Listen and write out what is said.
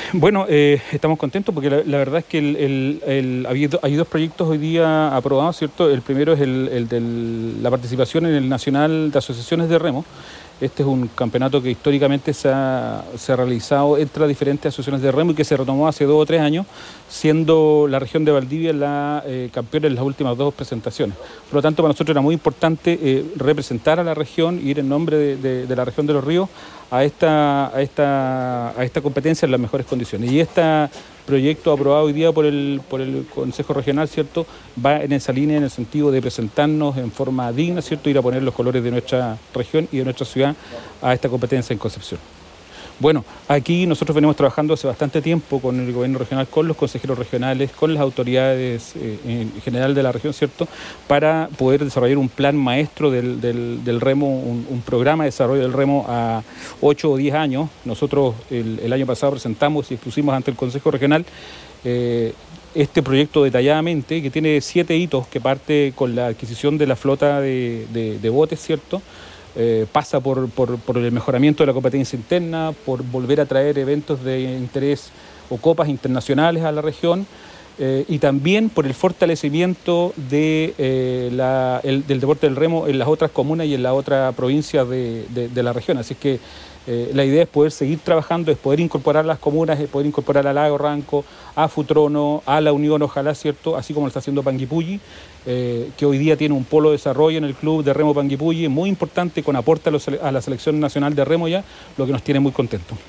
Bueno, estamos contentos porque la verdad es que hay dos proyectos hoy día aprobados, ¿cierto? El primero es el de la participación en el Nacional de Asociaciones de Remo. Este es un campeonato que históricamente se ha realizado entre las diferentes asociaciones de remo y que se retomó hace 2 o 3 años, siendo la región de Valdivia la campeona en las últimas dos presentaciones. Por lo tanto, para nosotros era muy importante representar a la región, ir en nombre de la región de Los Ríos a esta competencia en las mejores condiciones. Y este proyecto aprobado hoy día por el Consejo Regional, ¿cierto?, va en esa línea, en el sentido de presentarnos en forma digna, ¿cierto?, ir a poner los colores de nuestra región y de nuestra ciudad a esta competencia en Concepción. Bueno, aquí nosotros venimos trabajando hace bastante tiempo con el gobierno regional, con los consejeros regionales, con las autoridades en general de la región, ¿cierto?, para poder desarrollar un plan maestro del remo, un programa de desarrollo del remo a 8 o 10 años. Nosotros el año pasado presentamos y expusimos ante el Consejo Regional este proyecto detalladamente, que tiene 7 hitos, que parte con la adquisición de la flota de botes, ¿cierto?, pasa por el mejoramiento de la competencia interna, por volver a traer eventos de interés o copas internacionales a la región, y también por el fortalecimiento del deporte del remo en las otras comunas y en las otras provincias de la región. Así que la idea es poder seguir trabajando, es poder incorporar las comunas, es poder incorporar a Lago Ranco, a Futrono, a La Unión, ojalá, ¿cierto?, así como lo está haciendo Panguipulli, que hoy día tiene un polo de desarrollo en el club de remo Panguipulli muy importante, con aporte a la selección nacional de remo ya, lo que nos tiene muy contentos.